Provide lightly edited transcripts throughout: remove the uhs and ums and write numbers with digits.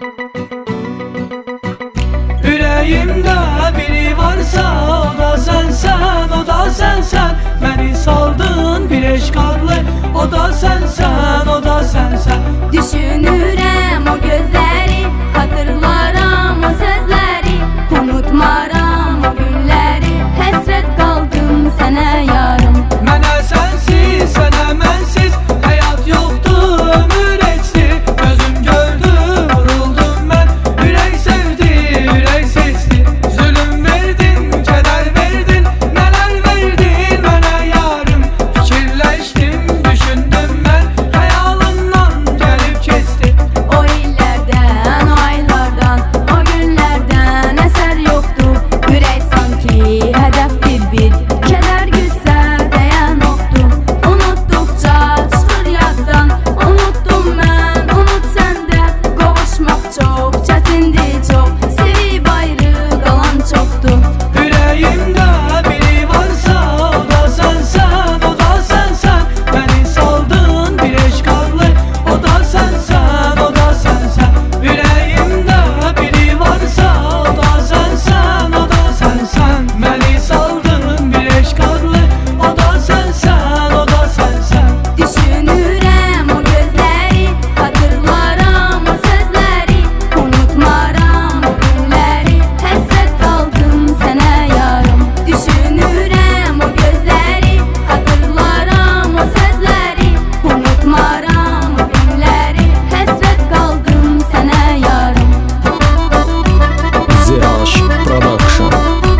Yüreğimde biri varsa o da sensen, o da sensen. Beni saldın bir eşkarlı, o da sensen, o da sensen. Düşünürəm o gözləri, xatırlaram o sözləri, unutmaram o günləri, həsrət qaldım sənə yarım. Mənə sensiz, sənə mənsiz, həyat yoxdur, ömür eksdi. Gözüm gördü, vuruldum mən, ürək sevdi, ürək seçdi. Zulüm verdin, kədər verdin, nələr verdin mənə yarım. Fikirləşdim, düşündüm mən, xəyalından gəlib keçdi. O illərdən, o aylardan, o günlərdən əsər yoxdur. Ürək sanki hədəfdir bir, kədər güzsə dəyən oxdur. Unutduqca çıxır yaddan, unutdum mən, unut səndə. Qovuşmaq çox çətindir, çox sevib ayrı qalan çoxdur. Yüreğimde biri varsa o da sensen, o da sensen. Beni saldın bir eşkarlı, o da sensen, o da sensen. Yüreğimde biri varsa o da sensen, o da sensen. Beni saldın bir eşkarlı, o da sensen, o da sensen. Düşünürəm o gözləri, xatırlaram o sözləri, unutmaram o günləri, həsrət qaldım sənə yarım. Düşünürəm o gözləri, xatırlaram o sözləri, unutmaram o günləri, həsrət qaldım sənə yarım. Ziraş Production.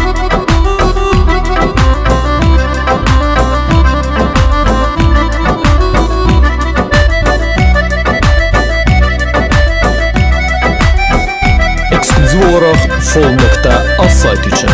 Ekskluziv olaraq fol.az sayt üçün.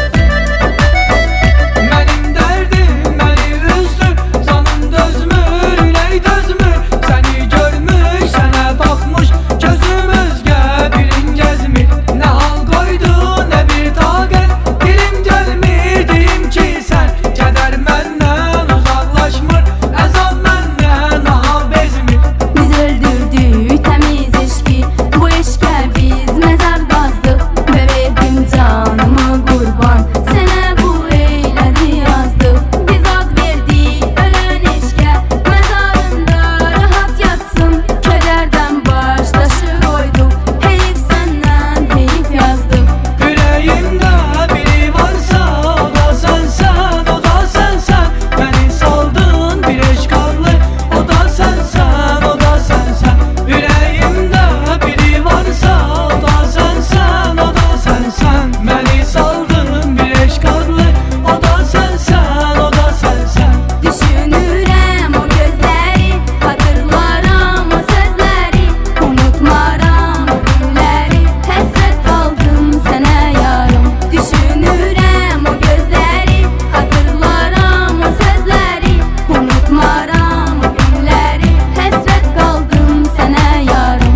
Mənim dərdim məni üzdü, canım dözmür, ürək dözmür. Səni görmüş, sənə baxmış, gözüm özgə birin gəzmir. Nə hal qoydu, nə bir taqət, dilim gəlmir, deyim ki sən. Kədər məndən uzaqlaşmır, əzab məndən aha bezmir. Biz öldürdük təmiz eşqi, bu eşqə biz məzar qazdıq. Və verdim canımı qurban, sənə bu eylədi yazdıq. Biz ad verdik ölən eşqə, məzarında rahat yatsın. Kədərdən başdaşı qoyduq, heyf səndən heyf yazdıq. Yüreğimde biri varsa o da sensen, o da sensen. Beni saldın bir eşkarlı, o da sensen, o da sensen. Yüreğimde biri varsa o da sensen, o da sensen. Beni saldın bir eşkarlı, o da sensen, o da sensen. Düşünürəm o gözləri, xatırlaram o sözləri, unutmaram o günləri, həsrət qaldım sənə yarım. Düşünürəm o gözləri, xatırlaram o sözləri, unutmaram o günləri, həsrət qaldım sənə yarım.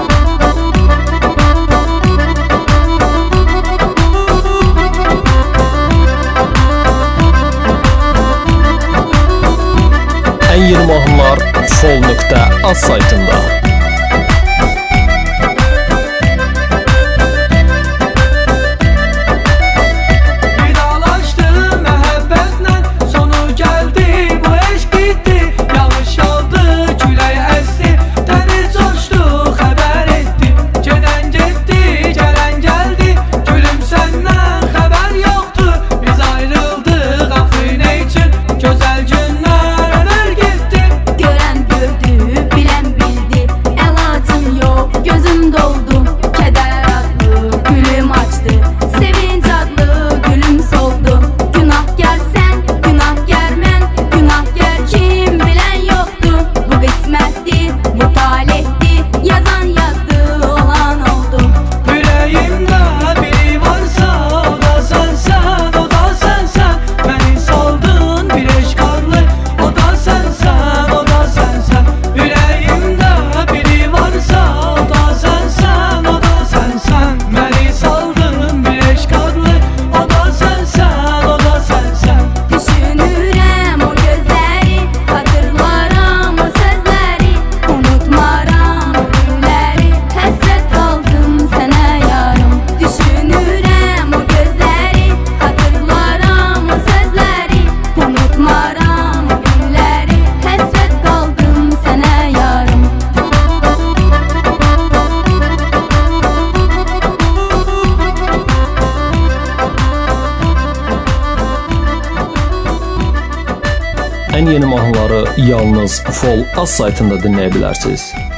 Ən yeni mahnılar fol.az saytında. ən yeni mahnıları yalnız Fol Az saytında dinləyə bilərsiniz.